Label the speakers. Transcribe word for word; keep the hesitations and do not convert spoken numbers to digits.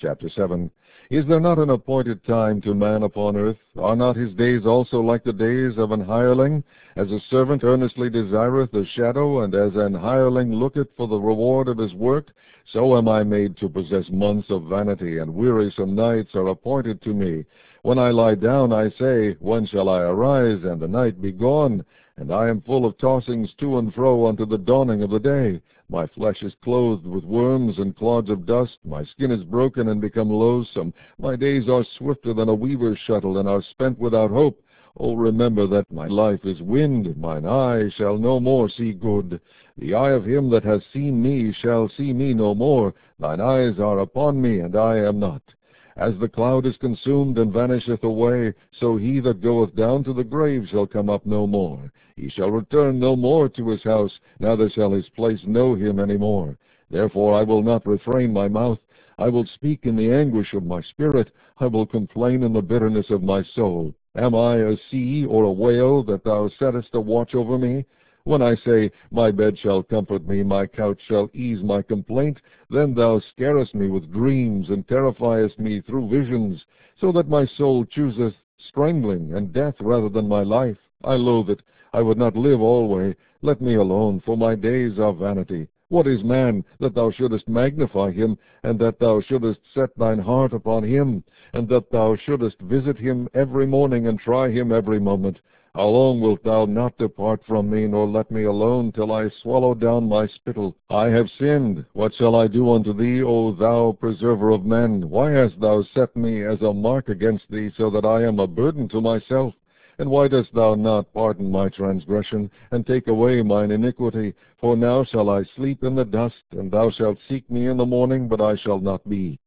Speaker 1: Chapter seven. Is there not an appointed time to man upon earth? Are not his days also like the days of an hireling? As a servant earnestly desireth the shadow, and as an hireling looketh for the reward of his work, so am I made to possess months of vanity, and wearisome nights are appointed to me. When I lie down, I say, When shall I arise, and the night be gone? And I am full of tossings to and fro unto the dawning of the day. My flesh is clothed with worms and clods of dust. My skin is broken and become loathsome. My days are swifter than a weaver's shuttle, and are spent without hope. O remember that my life is wind. Mine eye shall no more see good. The eye of him that hath seen me shall see me no more. Thine eyes are upon me, and I am not. As the cloud is consumed and vanisheth away, so he that goeth down to the grave shall come up no more. He shall return no more to his house, neither shall his place know him any more. Therefore I will not refrain my mouth. I will speak in the anguish of my spirit. I will complain in the bitterness of my soul. Am I a sea or a whale, that thou settest a watch over me? When I say, My bed shall comfort me, my couch shall ease my complaint, then thou scarest me with dreams, and terrifiest me through visions, so that my soul chooseth strangling and death rather than my life. I loathe it. I would not live alway. Let me alone, for my days are vanity. What is man, that thou shouldest magnify him, and that thou shouldest set thine heart upon him, and that thou shouldest visit him every morning, and try him every moment? How long wilt thou not depart from me, nor let me alone, till I swallow down my spittle? I have sinned. What shall I do unto thee, O thou preserver of men? Why hast thou set me as a mark against thee, so that I am a burden to myself? And why dost thou not pardon my transgression, and take away mine iniquity? For now shall I sleep in the dust, and thou shalt seek me in the morning, but I shall not be.